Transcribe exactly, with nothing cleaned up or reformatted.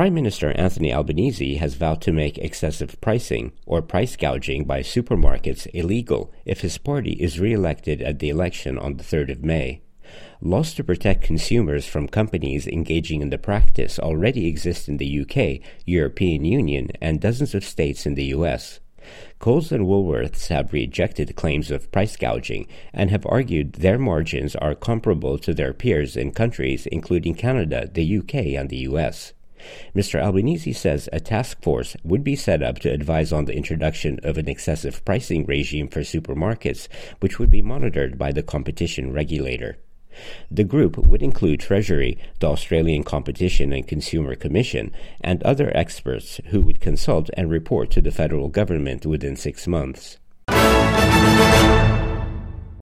Prime Minister Anthony Albanese has vowed to make excessive pricing or price gouging by supermarkets illegal if his party is re-elected at the election on the third of May. Laws to protect consumers from companies engaging in the practice already exist in the U K, European Union, and dozens of states in the U S. Coles and Woolworths have rejected claims of price gouging and have argued their margins are comparable to their peers in countries including Canada, the U K, and the U S. Mister Albanese says a task force would be set up to advise on the introduction of an excessive pricing regime for supermarkets, which would be monitored by the competition regulator. The group would include Treasury, the Australian Competition and Consumer Commission, and other experts who would consult and report to the federal government within six months.